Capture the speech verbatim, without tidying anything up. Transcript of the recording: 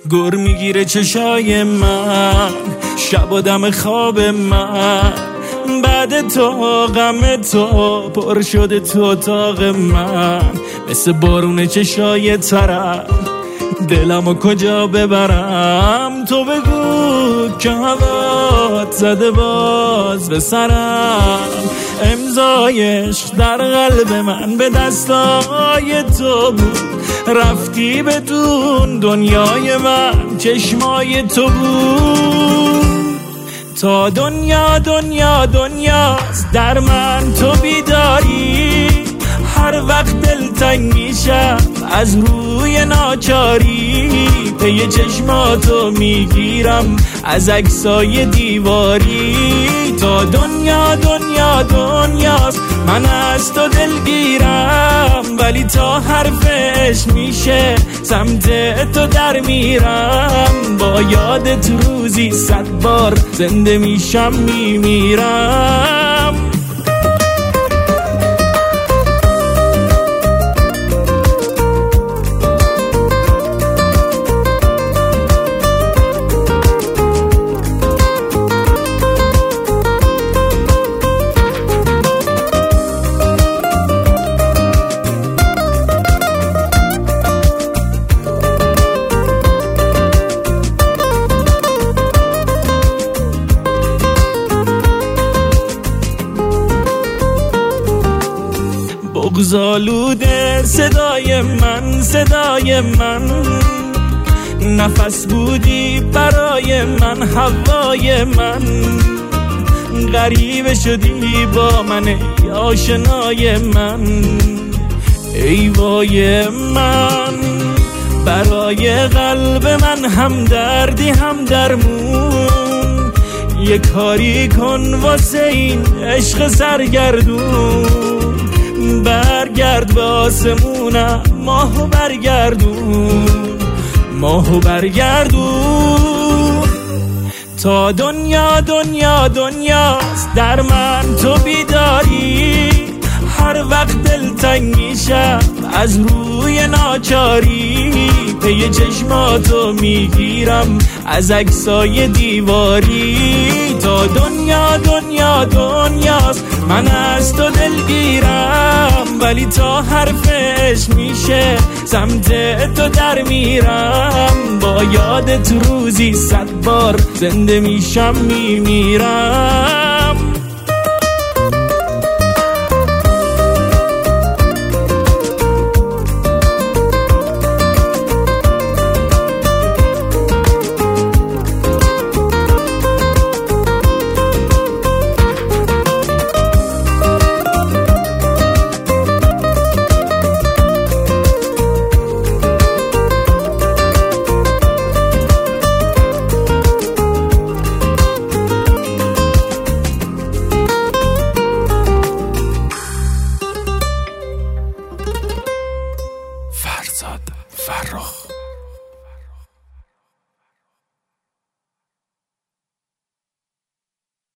گر میگیره چشای من، شب و دم خواب من، بعد تو غم تو پر شده تو اتاق من، مثل بارون چشای ترم دلمو کجا ببرم. تو بگو که هوات زده باز به سرم، امضای عشق در قلب من به دستای تو بود، رفتی بدون دنیای من چشمای تو بود. تا دنیا دنیا دنیاست در من تو بیداری، هر وقت دلتنگ میشم از روی ناچاری، پی چشماتو میگیرم از عکسای دیواری. تا دنیا دنیا دنیاست من از تو دلگیرم، ولی تا حرفش میشه سمت تو در میرم، با یادت روزی صد بار زنده میشم میمیرم. بغض‌آلوده صدای من، صدای من، نفس بودی برای من، هوای من، غریبه شدی با من ای آشنای من، ای وای من، برای قلب من هم دردی هم درمون، یه کاری کن واسه این عشق سرگردون، برگرد به آسمونم ماهو برگردون، ماهو برگردون. تا دنیا دنیا دنیاست در من تو بیداری، هر وقت دلتنگ میشم از روی ناچاری، پی چشماتو میگیرم از عکسای دیواری. تا دنیا دنیا دنیاست من از تو دلگیرم، ولی تا حرفش میشه سمت تو در میرم، با یادت روزی صد بار زنده میشم میمیرم.